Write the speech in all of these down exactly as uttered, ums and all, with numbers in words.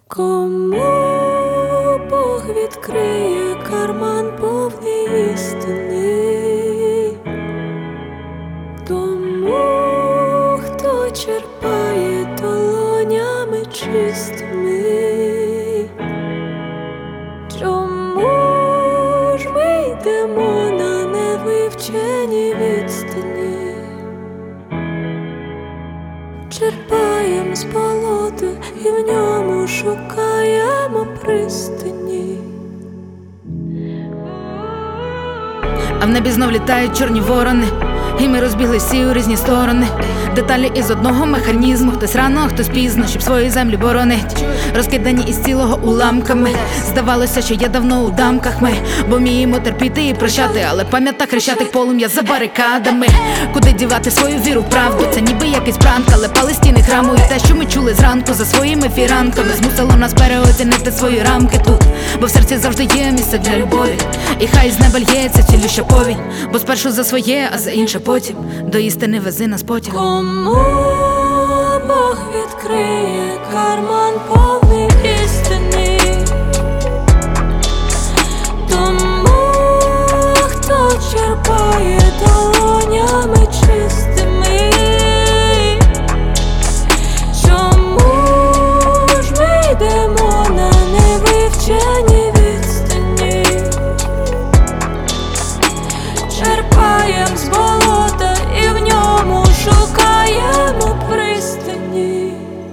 Кому Бог відкриє карман повний істини, тому, хто черпає долонями чистими. Чому ж ми йдемо на невивчені відстані? Черпаєм з болота і в ньому шукаємо пристані. А в небі знов літають чорні ворони, і ми розбігли всі у різні сторони. Деталі із одного механізму, хтось рано, а хтось пізно, щоб свої землі боронить. Розкидані із цілого уламками. Здавалося, що є давно у дамках ми, бо вміємо терпіти і прощати, але пам'ята хрещатих полум'я за барикадами. Куди дівати свою віру в правду? Це ніби якийсь пранк, але палестіни храму. І те, що ми чули зранку за своїми фіранками, змусило нас переоцінити свої рамки тут, бо в серці завжди є місце для любові. І хай з неба лється цілюща повінь, бо спершу за своє, а за інше потім. До істини вези нас потяг. Кому Бог відкриє карман повний істини, тому, хто черпає долонями чистими. Чому ж ми йдемо на невивчені відстані? Черпаєм з болота і в ньому шукаємо пристані.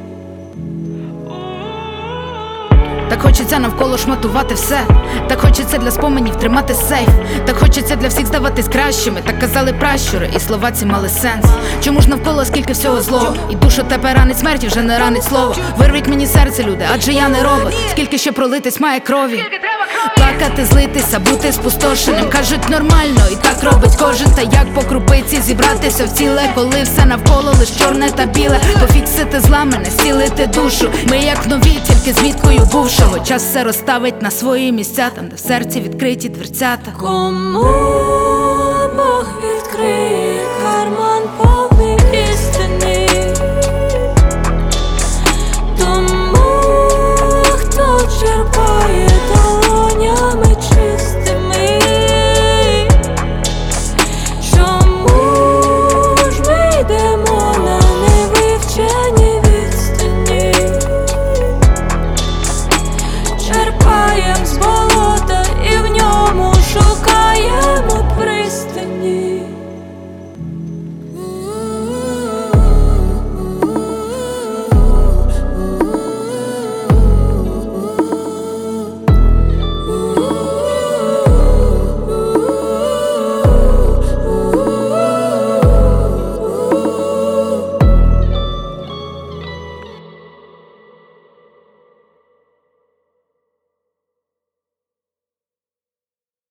Так хочеться навколо шматувати все, так хочеться для споменів тримати сейф, так хочеться для всіх здаватись кращими. Так казали пращури, і слова ці мали сенс. Чому ж навколо скільки всього злого? І душу тепер ранить смерті, вже не ранить слово. Вирвіть мені серце, люди, адже я не робот. Скільки ще пролитись має крові? Плакати, злитися, бути спустошеним. Кажуть нормально, і так робить кожен. Та як по крупиці зібратися в ціле, коли все навколо лиш чорне та біле. Пофіксити зламане, зцілити душу. Ми як нові, тільки з міткою бувшого. Час все розставить на свої місця, там де в серці відкриті дверцята. Кому Бог відкриє карман